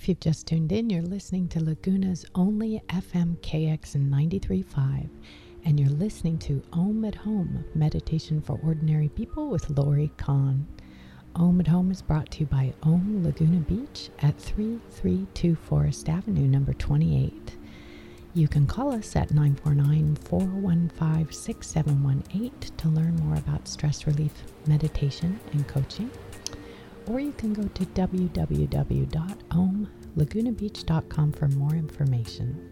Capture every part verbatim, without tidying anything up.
If you've just tuned in, you're listening to Laguna's only F M K X ninety-three point five, and you're listening to Om at Home, Meditation for Ordinary People with Lori Kahn. Om at Home is brought to you by Om Laguna Beach at three three two Forest Avenue, number twenty-eight. You can call us at nine four nine, four one five, six seven one eight to learn more about stress relief, meditation, and coaching. Or you can go to w w w dot om laguna beach dot com for more information.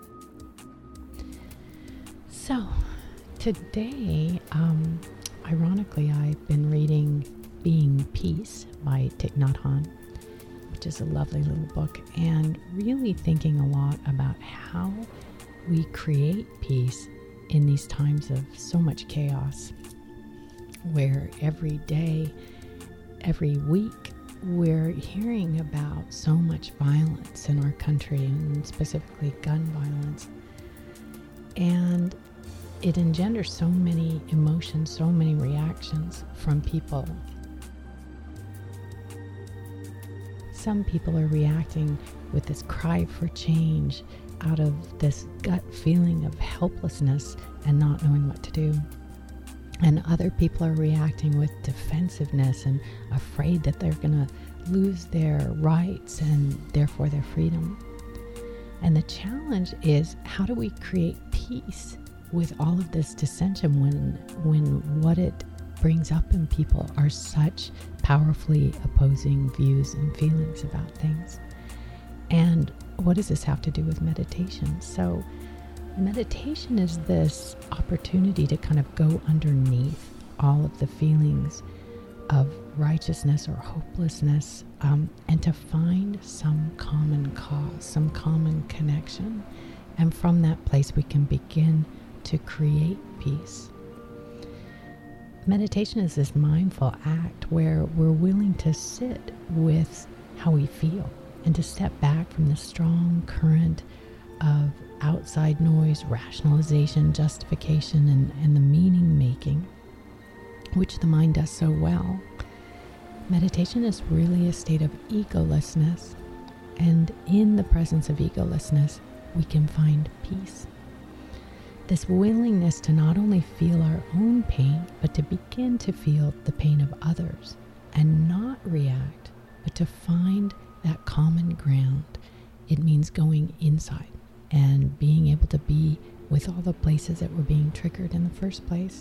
So, today, um, ironically, I've been reading Being Peace by Thich Nhat Hanh, which is a lovely little book, and really thinking a lot about how we create peace in these times of so much chaos, where every day, every week, we're hearing about so much violence in our country, and specifically gun violence. And it engenders so many emotions, so many reactions from people. Some people are reacting with this cry for change out of this gut feeling of helplessness and not knowing what to do. And other people are reacting with defensiveness and afraid that they're going to lose their rights and therefore their freedom. And the challenge is, how do we create peace with all of this dissension when when what it brings up in people are such powerfully opposing views and feelings about things? And what does this have to do with meditation? So meditation is this opportunity to kind of go underneath all of the feelings of righteousness or hopelessness, um, and to find some common cause, some common connection. And from that place, we can begin to create peace. Meditation is this mindful act where we're willing to sit with how we feel and to step back from the strong current of outside noise, rationalization, justification, and, and the meaning making, which the mind does so well. Meditation is really a state of egolessness, and in the presence of egolessness, we can find peace. This willingness to not only feel our own pain, but to begin to feel the pain of others and not react, but to find that common ground. It means going inside and being able to be with all the places that were being triggered in the first place.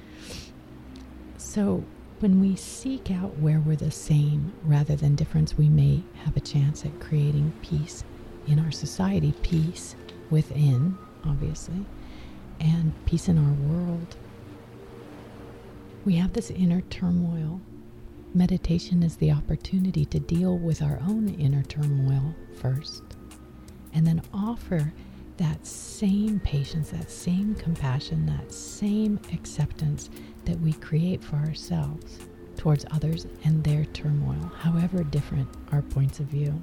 So when we seek out where we're the same rather than difference, we may have a chance at creating peace in our society, peace within, obviously, and peace in our world. We have this inner turmoil. Meditation is the opportunity to deal with our own inner turmoil first, and then offer that same patience, that same compassion, that same acceptance that we create for ourselves towards others and their turmoil, however different our points of view.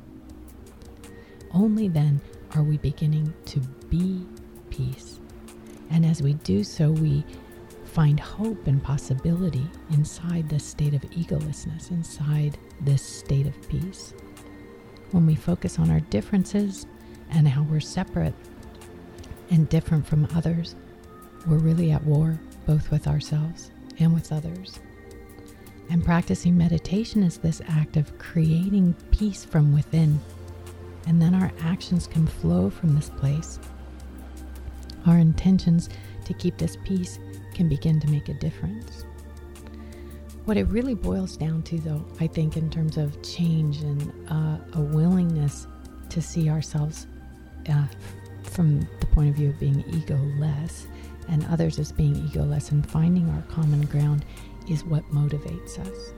Only then are we beginning to be peace. And as we do so, we find hope and possibility inside this state of egolessness, inside this state of peace. When we focus on our differences and how we're separate and different from others, we're really at war both with ourselves and with others. And practicing meditation is this act of creating peace from within, and then our actions can flow from this place. Our intentions to keep this peace can begin to make a difference. What it really boils down to, though, I think, in terms of change and uh, a willingness to see ourselves uh, from the point of view of being ego-less and others as being ego-less, and finding our common ground is what motivates us.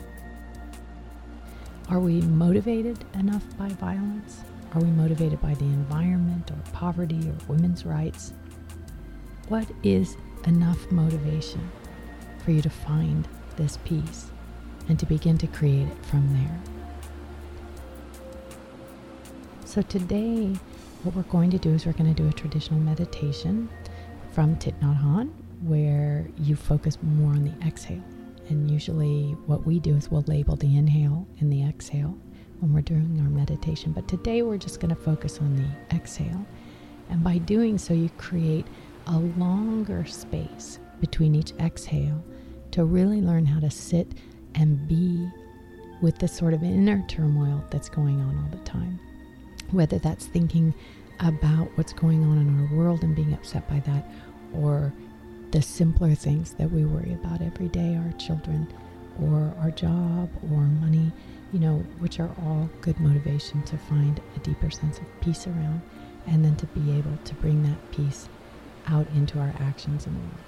Are we motivated enough by violence? Are we motivated by the environment or poverty or women's rights? What is enough motivation for you to find this peace and to begin to create it from there? So today, what we're going to do is we're going to do a traditional meditation from Thich Nhat Hanh, where you focus more on the exhale. And usually what we do is we'll label the inhale and the exhale when we're doing our meditation. But today we're just going to focus on the exhale. And by doing so, you create a longer space between each exhale to really learn how to sit and be with this sort of inner turmoil that's going on all the time. Whether that's thinking about what's going on in our world and being upset by that, or the simpler things that we worry about every day, our children, or our job, or money, you know, which are all good motivation to find a deeper sense of peace around, and then to be able to bring that peace out into our actions in the world.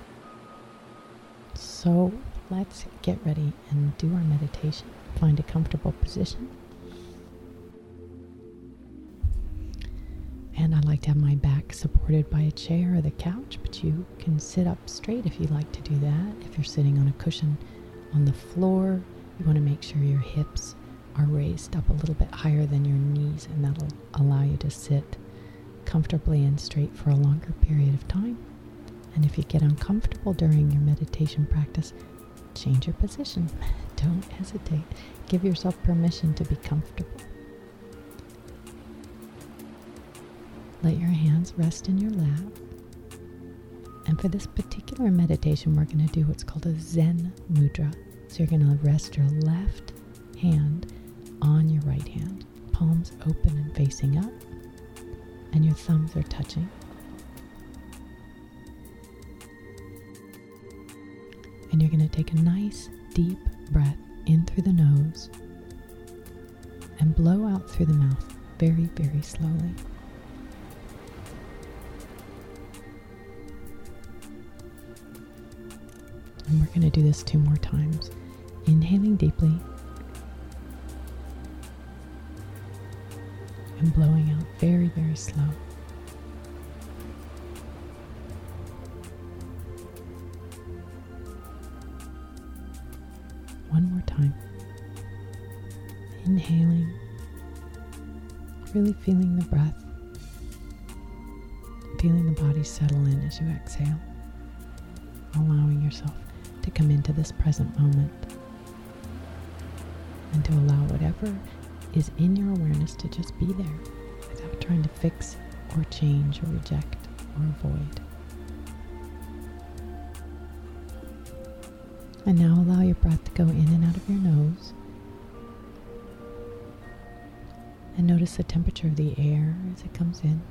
So let's get ready and do our meditation. Find a comfortable position. And I like to have my back supported by a chair or the couch, but you can sit up straight if you like to do that. If you're sitting on a cushion on the floor, you want to make sure your hips are raised up a little bit higher than your knees, and that'll allow you to sit comfortably and straight for a longer period of time. And if you get uncomfortable during your meditation practice, change your position. Don't hesitate. Give yourself permission to be comfortable. Let your hands rest in your lap. And for this particular meditation, we're going to do what's called a Zen mudra. So you're going to rest your left hand on your right hand, palms open and facing up, and your thumbs are touching. And you're going to take a nice deep breath in through the nose and blow out through the mouth very, very slowly. And we're going to do this two more times. Inhaling deeply and blowing out very, very slow. One more time. Inhaling, really feeling the breath, feeling the body settle in as you exhale, allowing yourself to come into this present moment and to allow whatever is in your awareness to just be there without trying to fix or change or reject or avoid. And now allow your breath to go in and out of your nose. And notice the temperature of the air as it comes in.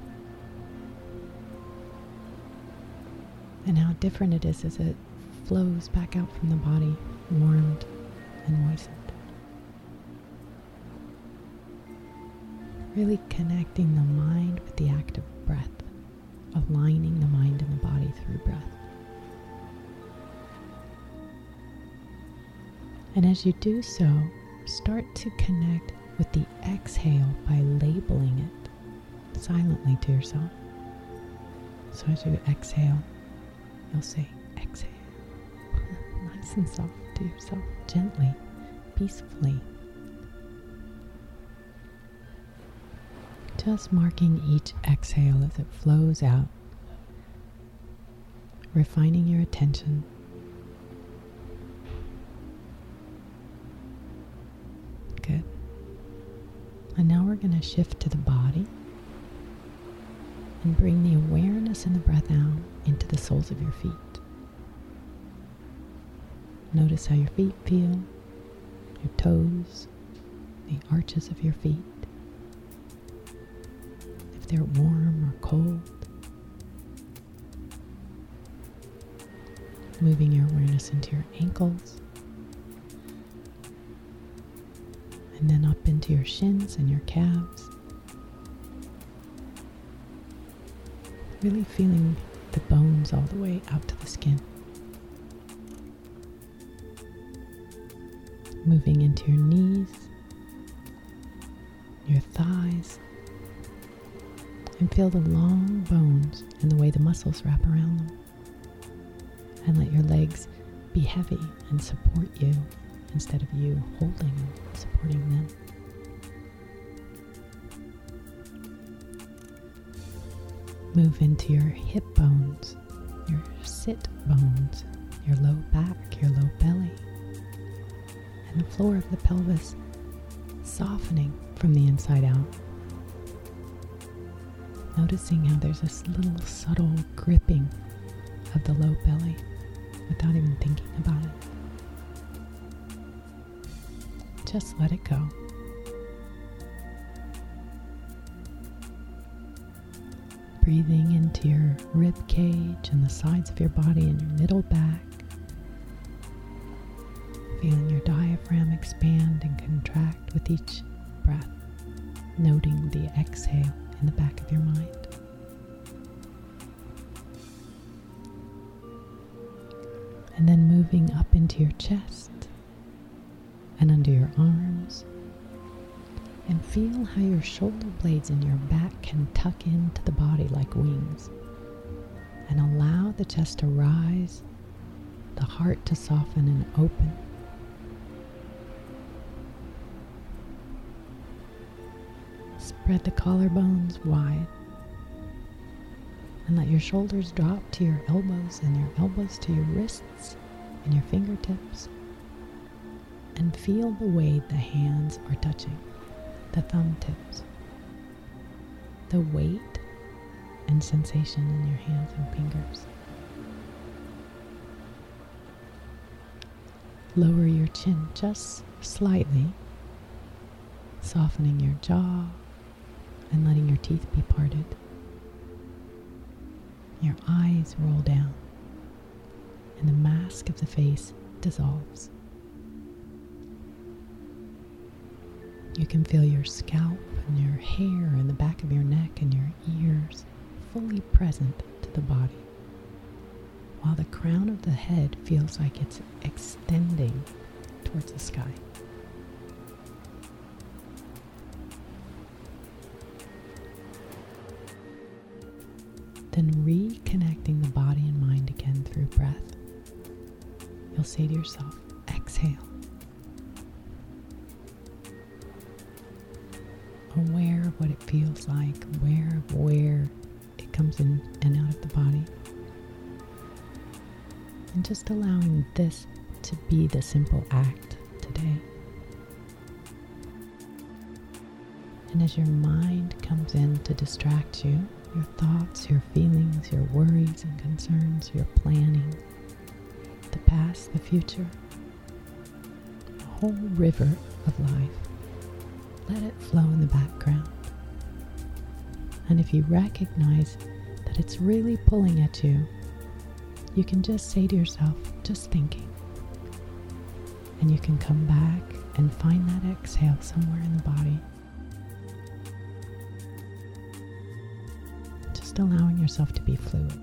And how different it is as it flows back out from the body, warmed and moistened. Really connecting the mind with the act of breath, aligning the mind and the body through breath. And as you do so, start to connect with the exhale by labeling it silently to yourself. So as you exhale, you'll say, exhale. Nice and soft to yourself, gently, peacefully. Just marking each exhale as it flows out, refining your attention. Good. And now we're going to shift to the body and bring the awareness and the breath out into the soles of your feet. Notice how your feet feel, your toes, the arches of your feet, if they're warm or cold. Moving your awareness into your ankles, and then up into your shins and your calves. Really feeling the bones all the way out to the skin. Moving into your knees, your thighs, and feel the long bones and the way the muscles wrap around them. And let your legs be heavy and support you instead of you holding and supporting them. Move into your hip bones, your sit bones, your low back, your low belly, and the floor of the pelvis softening from the inside out. Noticing how there's this little subtle gripping of the low belly without even thinking about it. Just let it go. Breathing into your rib cage and the sides of your body and your middle back. Feeling your diaphragm expand and contract with each breath. Noting the exhale in the back of your mind. And then moving up into your chest and under your arms. And feel how your shoulder blades in your back can tuck into the body like wings. And allow the chest to rise, the heart to soften and open. Spread the collarbones wide. And let your shoulders drop to your elbows and your elbows to your wrists and your fingertips. And feel the way the hands are touching, the thumb tips, the weight and sensation in your hands and fingers. Lower your chin just slightly, softening your jaw and letting your teeth be parted. Your eyes roll down and the mask of the face dissolves. You can feel your scalp and your hair and the back of your neck and your ears fully present to the body, while the crown of the head feels like it's extending towards the sky. Then reconnecting the body and mind again through breath. You'll say to yourself, exhale. Aware of what it feels like, aware of where it comes in and out of the body. And just allowing this to be the simple act today. And as your mind comes in to distract you, your thoughts, your feelings, your worries and concerns, your planning, the past, the future, the whole river of life, let it flow in the background. And if you recognize that it's really pulling at you, you can just say to yourself, just thinking. And you can come back and find that exhale somewhere in the body. Just allowing yourself to be fluid.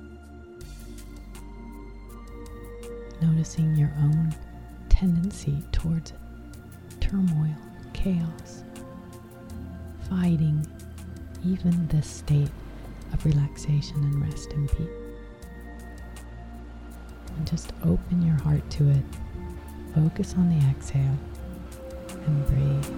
Noticing your own tendency towards turmoil, chaos, fighting even this state of relaxation and rest and peace. And just open your heart to it. Focus on the exhale and breathe.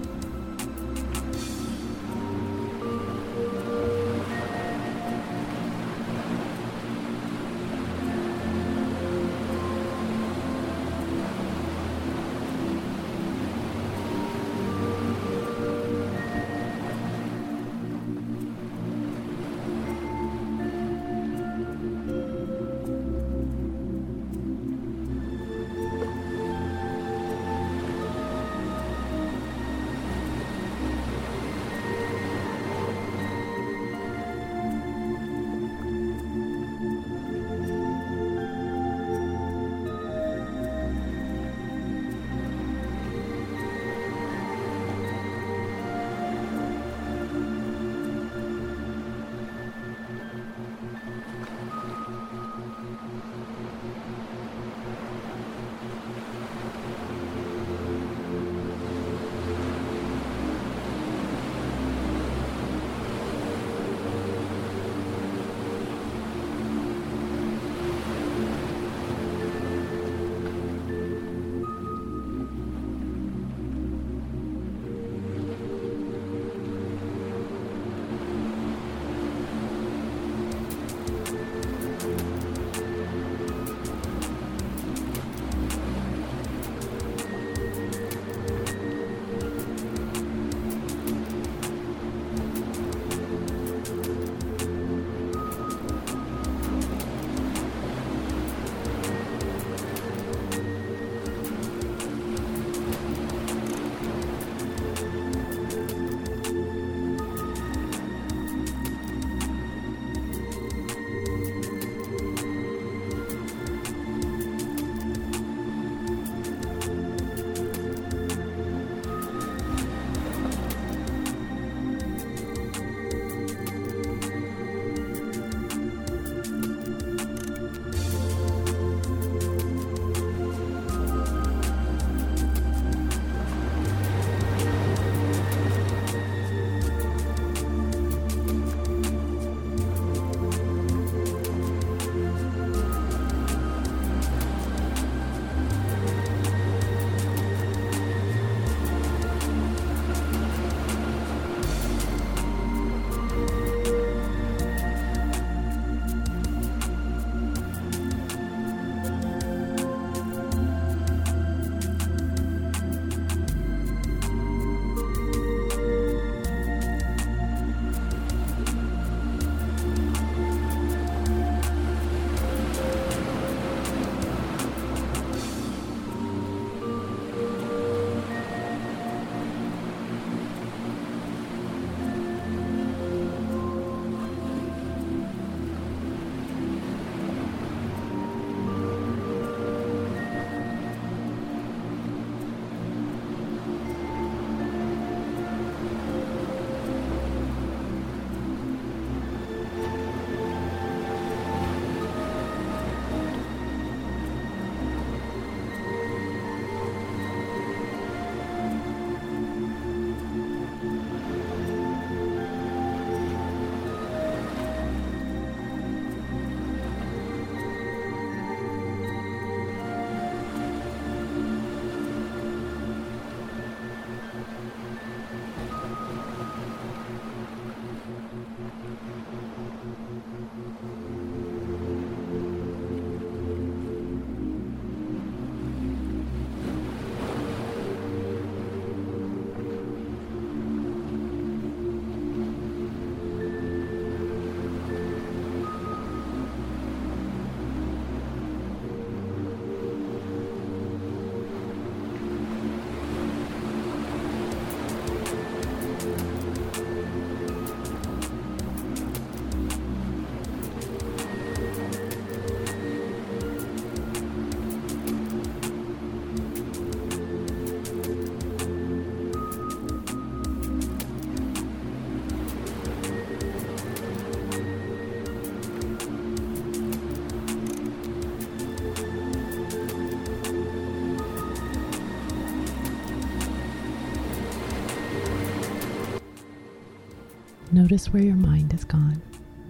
Notice where your mind has gone.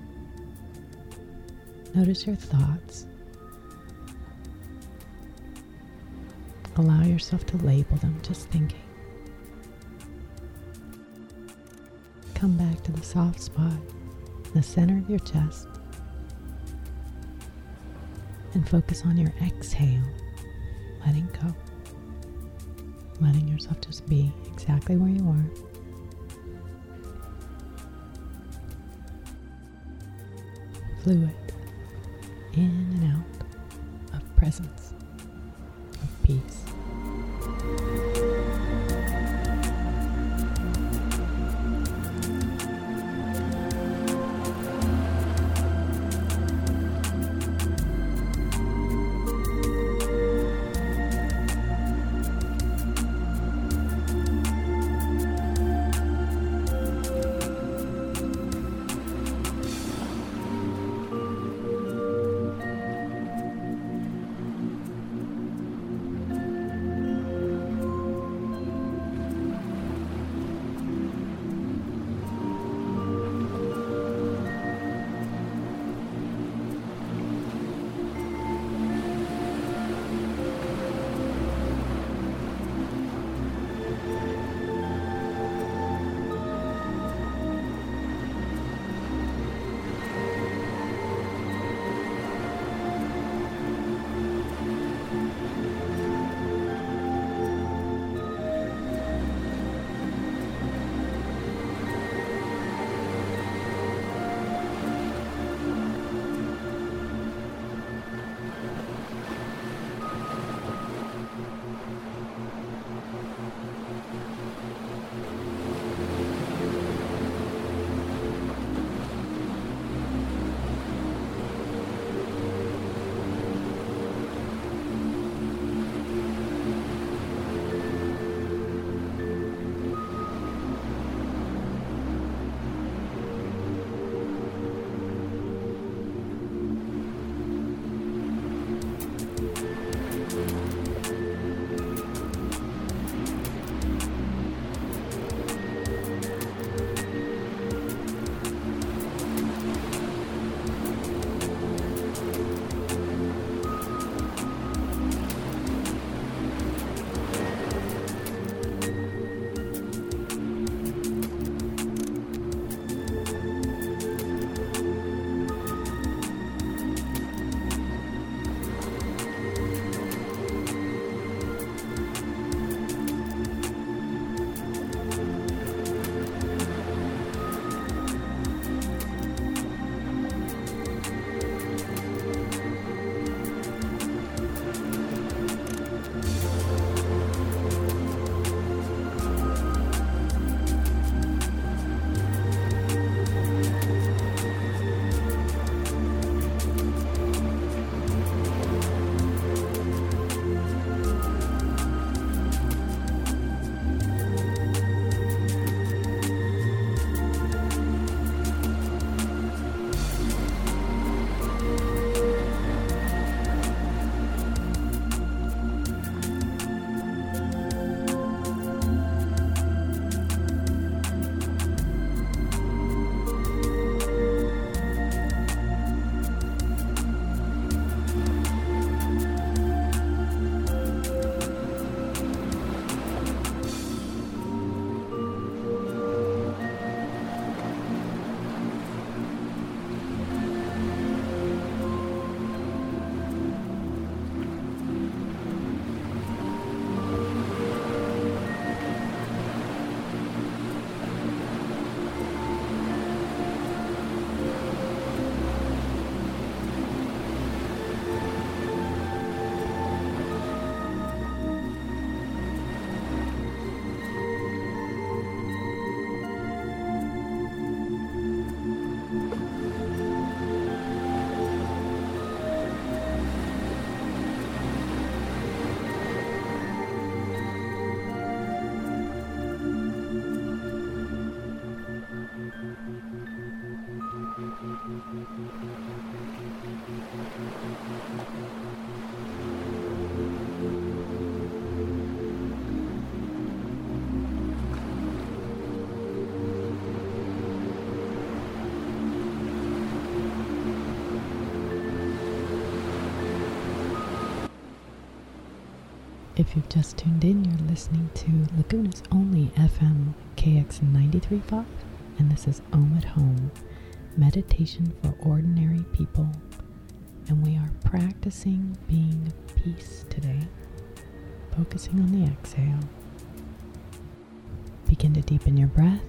Notice your thoughts. Allow yourself to label them, just thinking. Come back to the soft spot in the center of your chest and focus on your exhale, letting go. Letting yourself just be exactly where you are. Fluid, in and out of presence, of peace. If you've just tuned in, you're listening to Laguna's only F M K X ninety-three point five, and this is Om at Home, meditation for ordinary people. And we are practicing being peace today, focusing on the exhale. Begin to deepen your breath.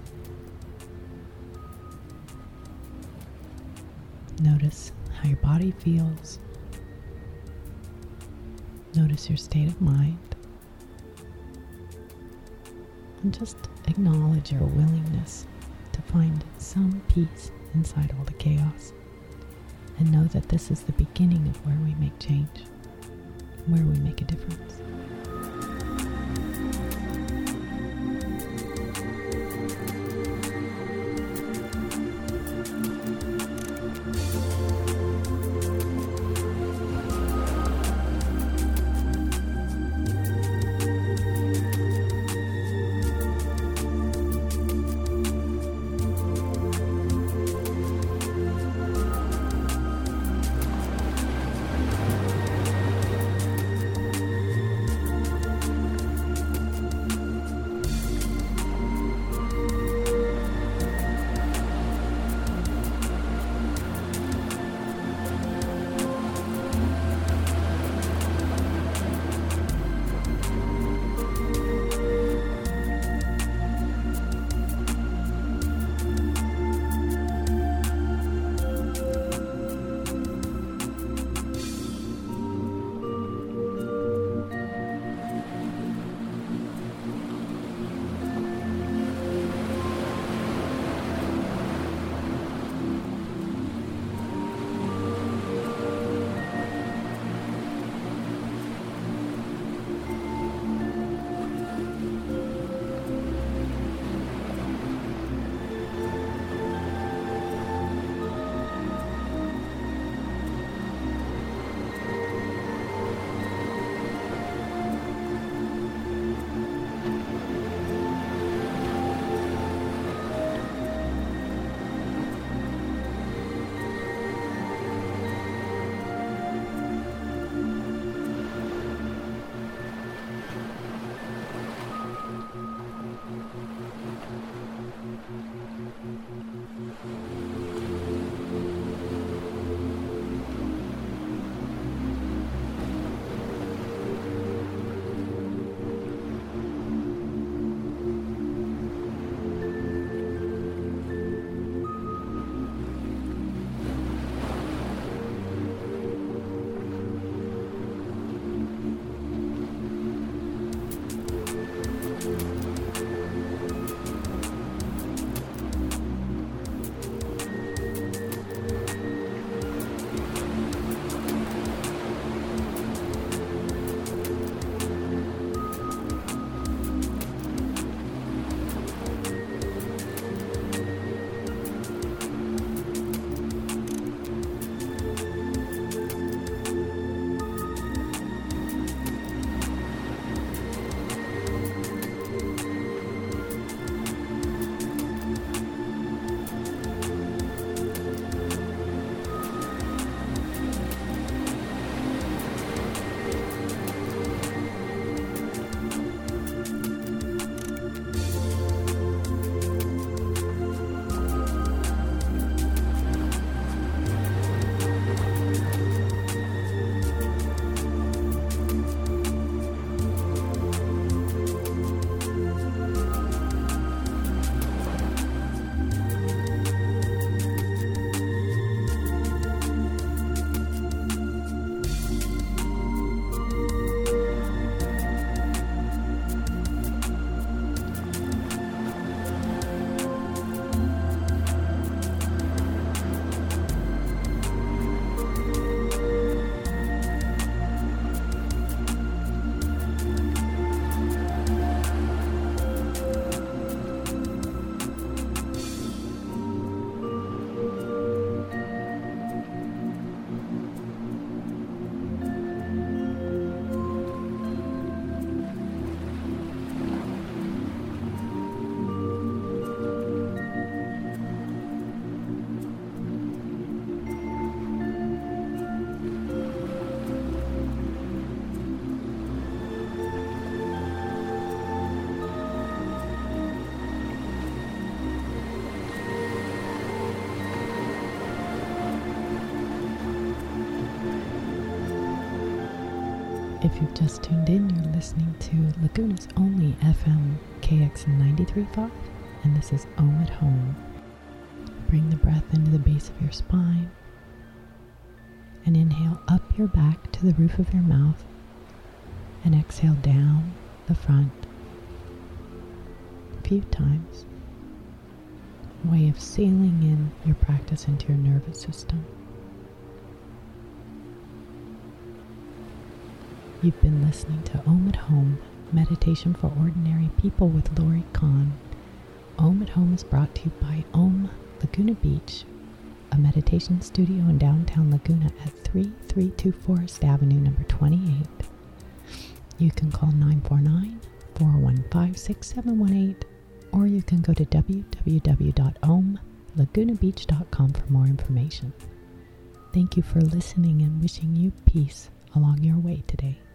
Notice how your body feels. Notice your state of mind. And just acknowledge your willingness to find some peace inside all the chaos. And know that this is the beginning of where we make change, where we make a difference. If you've just tuned in, you're listening to Laguna's only F M K X ninety-three point five, and this is Om at Home. Bring the breath into the base of your spine, and inhale up your back to the roof of your mouth, and exhale down the front a few times. A way of sealing in your practice into your nervous system. You've been listening to Om at Home, Meditation for Ordinary People with Lori Kahn. Om at Home is brought to you by Om Laguna Beach, a meditation studio in downtown Laguna at thirty-three twenty-two Forest Avenue, number twenty-eight. You can call nine four nine, four one five, six seven one eight, or you can go to w w w dot om laguna beach dot com for more information. Thank you for listening and wishing you peace along your way today.